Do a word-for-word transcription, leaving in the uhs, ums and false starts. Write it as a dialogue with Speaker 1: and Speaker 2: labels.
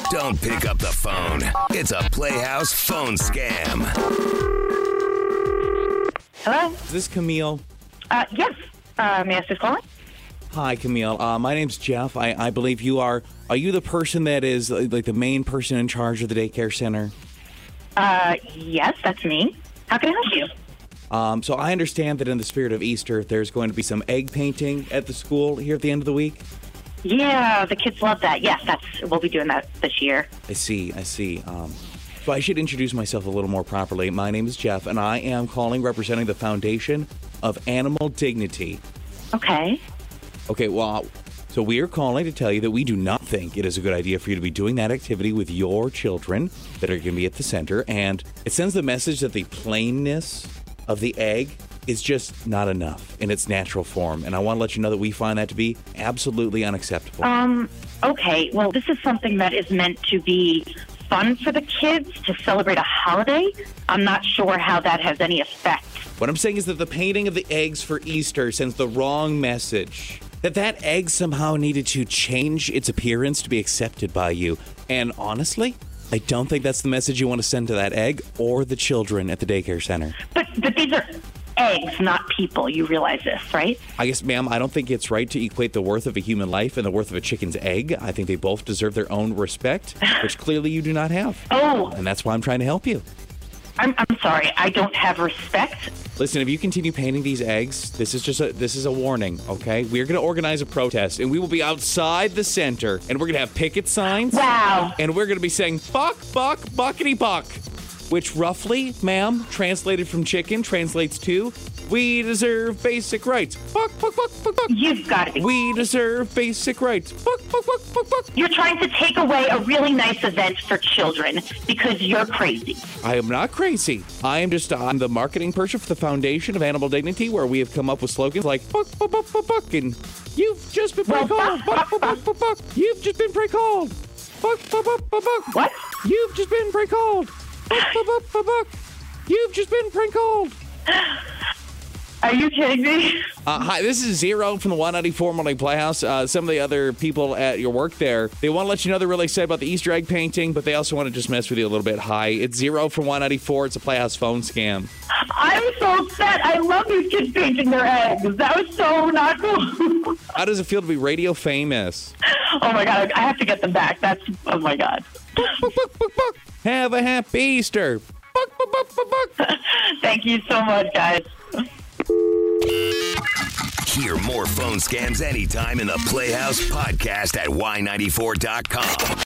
Speaker 1: Don't pick up the phone. It's a Playhouse phone scam.
Speaker 2: Hello?
Speaker 3: Is this Camille?
Speaker 2: Uh, yes. Uh, may I ask who's calling?
Speaker 3: Hi, Camille. Uh, my name's Jeff. I, I believe you are. Are you the person that is uh, like the main person in charge of the daycare center?
Speaker 2: Uh, yes, that's me. How can I help you?
Speaker 3: Um, so I understand that in the spirit of Easter, there's going to be some egg painting at the school here at the end of the week.
Speaker 2: Yeah, the kids love that. Yes, that's we'll be doing that this year.
Speaker 3: I see. I see. Um, so I should introduce myself a little more properly. My name is Jeff, and I am calling representing the Foundation of Animal Dignity.
Speaker 2: Okay.
Speaker 3: Okay, well, so we are calling to tell you that we do not think it is a good idea for you to be doing that activity with your children that are going to be at the center. And it sends the message that the plainness of the egg is just not enough in its natural form. And I want to let you know that we find that to be absolutely unacceptable.
Speaker 2: Um, okay. Well, this is something that is meant to be fun for the kids to celebrate a holiday. I'm not sure how that has any effect.
Speaker 3: What I'm saying is that the painting of the eggs for Easter sends the wrong message. That that egg somehow needed to change its appearance to be accepted by you. And honestly, I don't think that's the message you want to send to that egg or the children at the daycare center.
Speaker 2: But, but these are eggs, not people. You realize this, right?
Speaker 3: I guess, ma'am, I don't think it's right to equate the worth of a human life and the worth of a chicken's egg. I think they both deserve their own respect, which clearly you do not have.
Speaker 2: Oh.
Speaker 3: And that's why I'm trying to help you.
Speaker 2: I'm, I'm sorry. I don't have respect.
Speaker 3: Listen, if you continue painting these eggs, this is just a this is a warning, okay? We're going to organize a protest, and we will be outside the center, and we're going to have picket signs.
Speaker 2: Wow.
Speaker 3: And we're going to be saying, buck, buck, buckety buck, which roughly, ma'am, translated from chicken, translates to, we deserve basic rights. Buck, buck, buck, buck, buck.
Speaker 2: You've got to be.
Speaker 3: We deserve basic rights. Buck, buck, buck, buck, buck.
Speaker 2: You're trying to take away a really nice event for children because you're crazy.
Speaker 3: I am not crazy. I am just on the marketing person for the Foundation of Animal Dignity, where we have come up with slogans like buck, buck, buck, buck, buck, and you've just been
Speaker 2: Well,
Speaker 3: pre-called. Buck, buck, buck, buck, buck. You've just been pre-called. Buck, buck, buck, buck, buck.
Speaker 2: What?
Speaker 3: You've just been pre-called. Buck, buck, buck, buck, buck. You've just been pre-called.
Speaker 2: Are you kidding me?
Speaker 3: Uh, hi, this is Zero from the one ninety-four Morning Playhouse. Uh, some of the other people at your work there, they want to let you know they're really excited about the Easter egg painting, but they also want to just mess with you a little bit. Hi, it's Zero from one ninety-four. It's a Playhouse phone scam.
Speaker 2: I'm so upset. I love these kids painting their eggs. That was so not cool.
Speaker 3: How does it feel to be radio famous?
Speaker 2: Oh, my God. I have to get them back. That's, oh, my God.
Speaker 3: Buck, buck, buck, buck, buck. Have a happy Easter. Buck, buck, buck, buck, buck.
Speaker 2: Thank you so much, guys.
Speaker 1: Hear more phone scams anytime in the Playhouse podcast at Y ninety-four dot com.